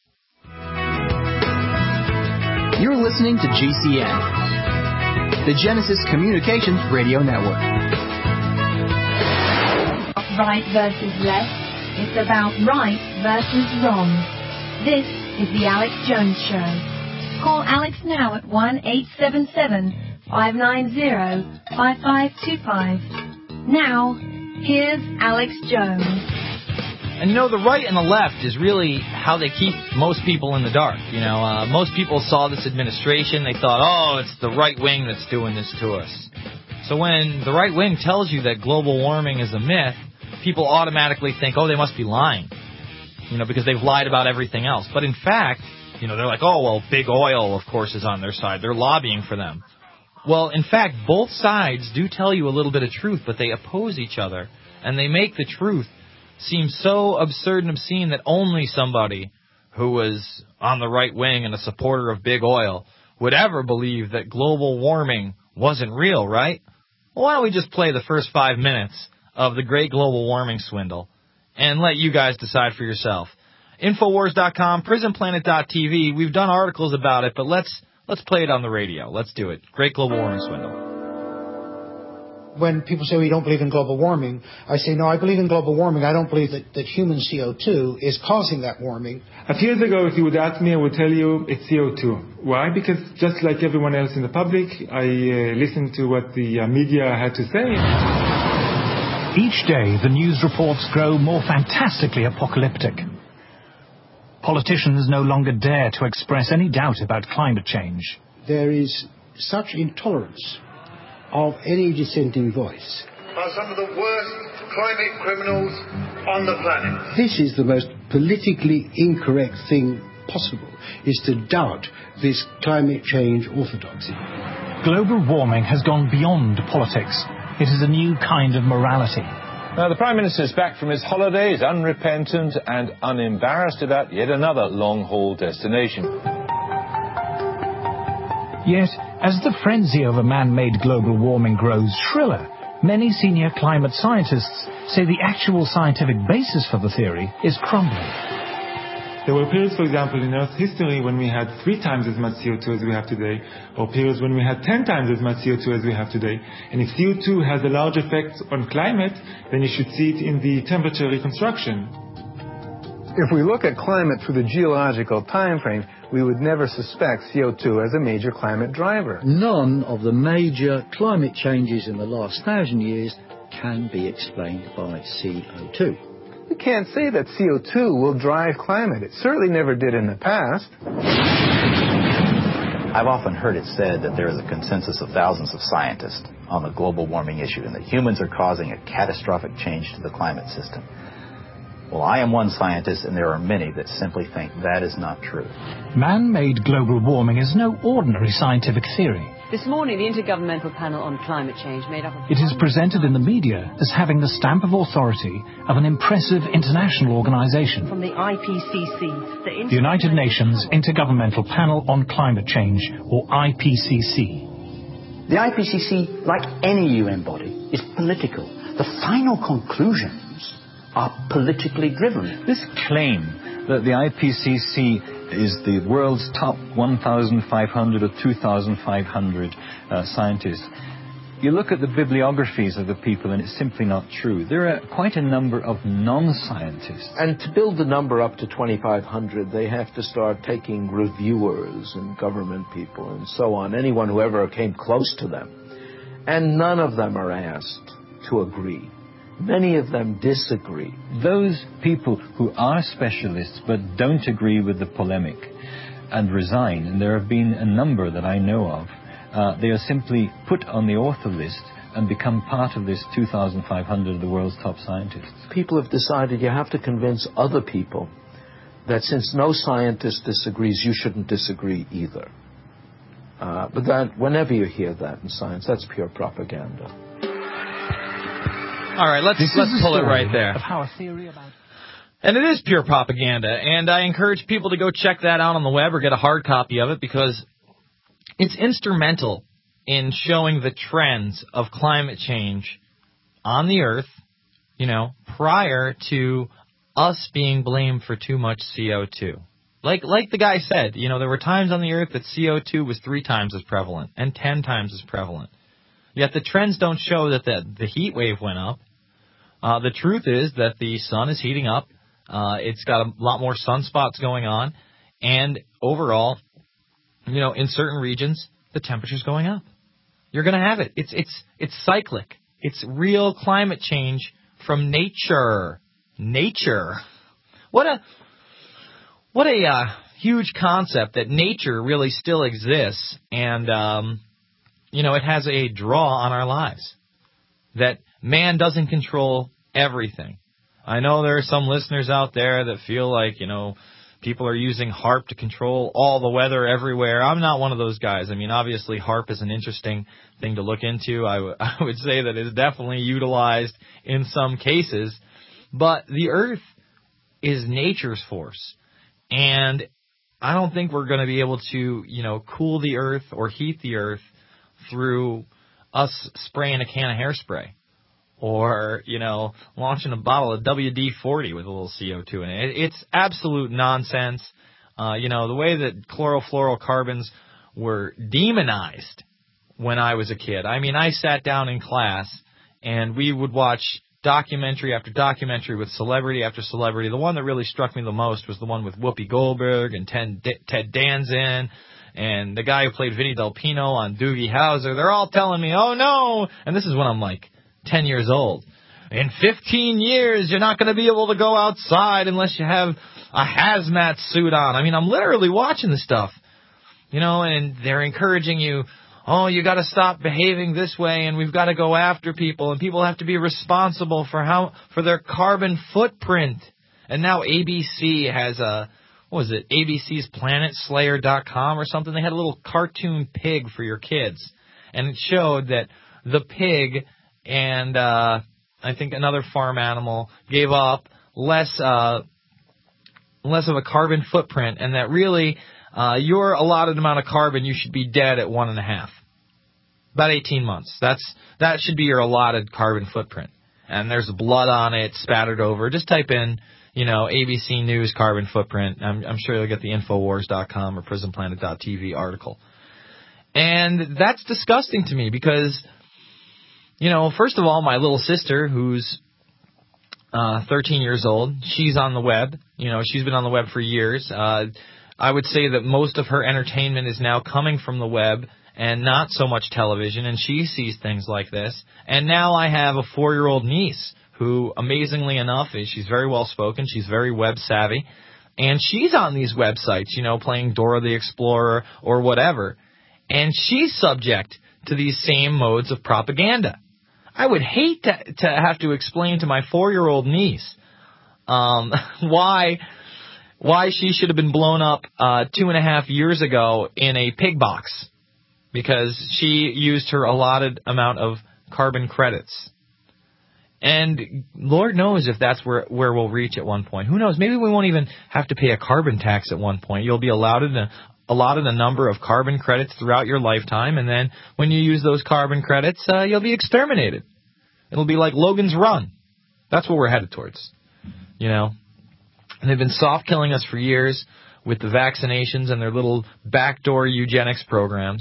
You're listening to G C N, the Genesis Communications Radio Network. Right versus left. It's about right versus wrong. This is the Alex Jones Show. Call Alex now at one eight seven seven, five nine zero, five five two five. Now, here's Alex Jones. And you know, the right and the left is really how they keep most people in the dark. You know, uh, most people saw this administration, they thought, oh, it's the right wing that's doing this to us. So when the right wing tells you that global warming is a myth, people automatically think, oh, they must be lying. You know, because they've lied about everything else. But in fact, you know, they're like, oh, well, big oil, of course, is on their side. They're lobbying for them. Well, in fact, both sides do tell you a little bit of truth, but they oppose each other. And they make the truth seem so absurd and obscene that only somebody who was on the right wing and a supporter of big oil would ever believe that global warming wasn't real, right? Well, why don't we just play the first five minutes of the great global warming swindle and let you guys decide for yourself. Infowars dot com, Prison Planet dot T V, we've done articles about it, but let's let's play it on the radio. Let's do it. Great global warming swindle. When people say, well, you don't believe in global warming, I say, no, I believe in global warming. I don't believe that, that human C O two is causing that warming. A few years ago, if you would ask me, I would tell you it's C O two. Why? Because just like everyone else in the public, I uh, listened to what the uh, media had to say. Each day, the news reports grow more fantastically apocalyptic. Politicians no longer dare to express any doubt about climate change. There is such intolerance of any dissenting voice. Are some of the worst climate criminals on the planet. This is the most politically incorrect thing possible, is to doubt this climate change orthodoxy. Global warming has gone beyond politics. It is a new kind of morality. Now, the Prime Minister is back from his holidays, unrepentant and unembarrassed about yet another long-haul destination. Yet, as the frenzy over man-made global warming grows shriller, many senior climate scientists say the actual scientific basis for the theory is crumbling. There were periods, for example, in Earth's history when we had three times as much C O two as we have today, or periods when we had ten times as much C O two as we have today. And if C O two has a large effect on climate, then you should see it in the temperature reconstruction. If we look at climate through the geological time frame, we would never suspect C O two as a major climate driver. None of the major climate changes in the last thousand years can be explained by C O two. We can't say that C O two will drive climate. It certainly never did in the past. I've often heard it said that there is a consensus of thousands of scientists on the global warming issue and that humans are causing a catastrophic change to the climate system. Well, I am one scientist, and there are many that simply think that is not true. Man-made global warming is no ordinary scientific theory. This morning, the Intergovernmental Panel on Climate Change made up of... It is presented in the media as having the stamp of authority of an impressive international organization. From the I P C C, the, the United Nations Intergovernmental Panel on Climate Change, or I P C C. The I P C C, like any U N body, is political. The final conclusions are politically driven. This claim that the I P C C is the world's top one thousand five hundred or two thousand five hundred uh, scientists You look at the bibliographies of the people, and it's simply not true. There are quite a number of non-scientists. And to build the number up to twenty-five hundred, they have to start taking reviewers and government people and so on, anyone who ever came close to them. And none of them are asked to agree. Many of them disagree. Those people who are specialists but don't agree with the polemic and resign, and there have been a number that I know of, Uh, they are simply put on the author list and become part of this two thousand five hundred of the world's top scientists. People have decided you have to convince other people that since no scientist disagrees, you shouldn't disagree either. Uh, but that, whenever you hear that in science, that's pure propaganda. All right, let's, let's pull it right there. Of how a theory about... And it is pure propaganda, and I encourage people to go check that out on the web or get a hard copy of it, because it's instrumental in showing the trends of climate change on the Earth, you know, prior to us being blamed for too much C O two. Like like the guy said, you know, there were times on the Earth that C O two was three times as prevalent and ten times as prevalent. Yet the trends don't show that the, the heat wave went up. Uh, the truth is that the sun is heating up. Uh, it's got a lot more sunspots going on. And overall, you know, in certain regions, the temperature's going up. You're going to have it. It's it's it's cyclic. It's real climate change from nature. Nature. What a what a uh, huge concept that nature really still exists, and um, you know, it has a draw on our lives. That man doesn't control everything. I know there are some listeners out there that feel like, you know, people are using HAARP to control all the weather everywhere. I'm not one of those guys. I mean, obviously, HAARP is an interesting thing to look into. I, w- I would say that it's definitely utilized in some cases. But the Earth is nature's force. And I don't think we're going to be able to, you know, cool the Earth or heat the Earth through us spraying a can of hairspray. Or, you know, launching a bottle of W D forty with a little C O two in it. It's absolute nonsense. Uh, you know, the way that chlorofluorocarbons were demonized when I was a kid. I mean, I sat down in class and we would watch documentary after documentary with celebrity after celebrity. The one that really struck me the most was the one with Whoopi Goldberg and Ted, Ted Danson and the guy who played Vinny Del Pino on Doogie Howser. They're all telling me, oh, no. And this is when I'm like ten years old. In fifteen years, you're not going to be able to go outside unless you have a hazmat suit on. I mean, I'm literally watching this stuff, you know, and they're encouraging you, oh, you got to stop behaving this way, and we've got to go after people, and people have to be responsible for how for their carbon footprint. And now A B C has a, what was it, A B C's Planet Slayer dot com or something. They had a little cartoon pig for your kids, and it showed that the pig and uh, I think another farm animal gave up less uh, less of a carbon footprint, and that really uh, your allotted amount of carbon, you should be dead at one and a half, about eighteen months. That's that should be your allotted carbon footprint. And there's blood on it, spattered over. Just type in, you know, A B C News carbon footprint. I'm, I'm sure you'll get the Infowars dot com or Prison Planet dot T V article. And that's disgusting to me because, you know, first of all, my little sister, who's uh, thirteen years old, she's on the web. You know, she's been on the web for years. Uh, I would say that most of her entertainment is now coming from the web and not so much television, and she sees things like this. And now I have a four-year-old niece who, amazingly enough, is she's very well-spoken. She's very web-savvy. And she's on these websites, you know, playing Dora the Explorer or whatever. And she's subject to these same modes of propaganda. I would hate to, to have to explain to my four-year-old niece um, why why she should have been blown up uh, two and a half years ago in a pig box because she used her allotted amount of carbon credits. And Lord knows if that's where where we'll reach at one point. Who knows? Maybe we won't even have to pay a carbon tax at one point. You'll be allowed a, allotted a number of carbon credits throughout your lifetime, and then when you use those carbon credits, uh, you'll be exterminated. It'll be like Logan's Run. That's what we're headed towards, you know. And they've been soft killing us for years with the vaccinations and their little backdoor eugenics programs.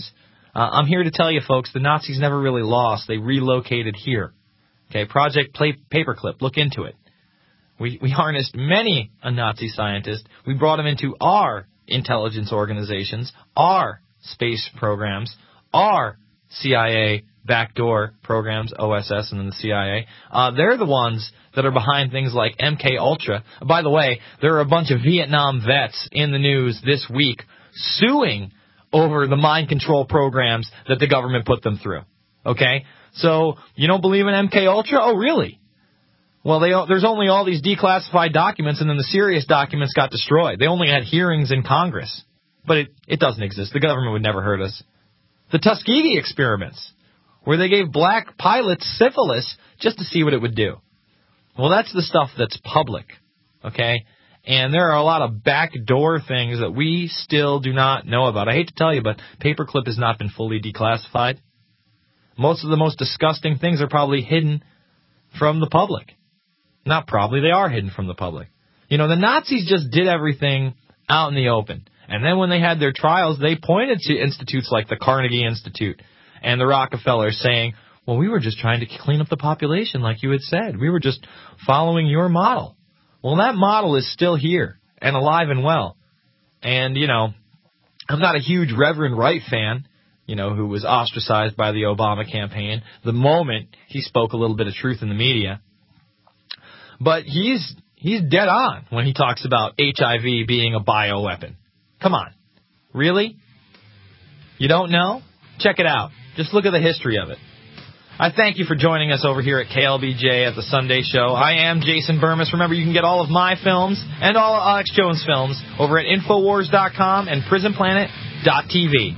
Uh, I'm here to tell you, folks, the Nazis never really lost. They relocated here. Okay, Project Play- Paperclip, look into it. We, we harnessed many a Nazi scientist. We brought them into our intelligence organizations, our space programs, our C I A backdoor programs, O S S and then the C I A. Uh, they're the ones that are behind things like M K Ultra. By the way, there are a bunch of Vietnam vets in the news this week suing over the mind control programs that the government put them through. Okay? So, you don't believe in M K Ultra? Oh, really? Well, they, there's only all these declassified documents, and then the serious documents got destroyed. They only had hearings in Congress. But it, it doesn't exist. The government would never hurt us. The Tuskegee experiments, where they gave black pilots syphilis just to see what it would do. Well, that's the stuff that's public, okay? And there are a lot of backdoor things that we still do not know about. I hate to tell you, but Paperclip has not been fully declassified. Most of the most disgusting things are probably hidden from the public. Not probably, they are hidden from the public. You know, the Nazis just did everything out in the open. And then when they had their trials, they pointed to institutes like the Carnegie Institute and the Rockefellers saying, well, we were just trying to clean up the population like you had said. We were just following your model. Well, that model is still here and alive and well. And, you know, I'm not a huge Reverend Wright fan, you know, who was ostracized by the Obama campaign the moment he spoke a little bit of truth in the media. But he's he's dead on when he talks about H I V being a bioweapon. Come on. Really? You don't know? Check it out. Just look at the history of it. I thank you for joining us over here at K L B J at the Sunday Show. I am Jason Burmis. Remember, you can get all of my films and all of Alex Jones films over at Infowars dot com and Prison Planet dot T V.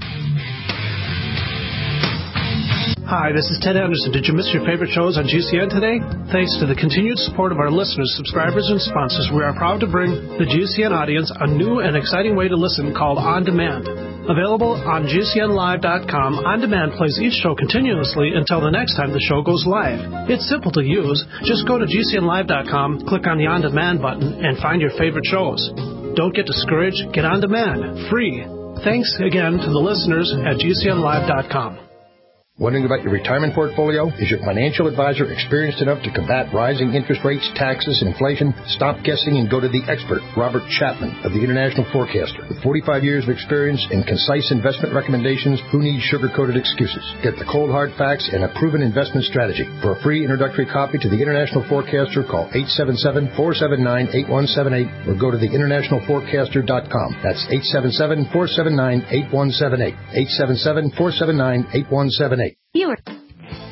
Hi, this is Ted Anderson. Did you miss your favorite shows on G C N today? Thanks to the continued support of our listeners, subscribers, and sponsors, we are proud to bring the G C N audience a new and exciting way to listen called On Demand. Available on G C N live dot com, On Demand plays each show continuously until the next time the show goes live. It's simple to use. Just go to G C N live dot com, click on the On Demand button, and find your favorite shows. Don't get discouraged. Get On Demand. Free. Thanks again to the listeners at G C N live dot com. Wondering about your retirement portfolio? Is your financial advisor experienced enough to combat rising interest rates, taxes, and inflation? Stop guessing and go to the expert, Robert Chapman of the International Forecaster. With forty-five years of experience and concise investment recommendations, who needs sugar-coated excuses? Get the cold hard facts and a proven investment strategy. For a free introductory copy to the International Forecaster, call eight seven seven, four seven nine, eight one seven eight or go to the international forecaster dot com. That's eight seven seven, four seven nine, eight one seven eight. eight seven seven, four seven nine, eight one seven eight. You are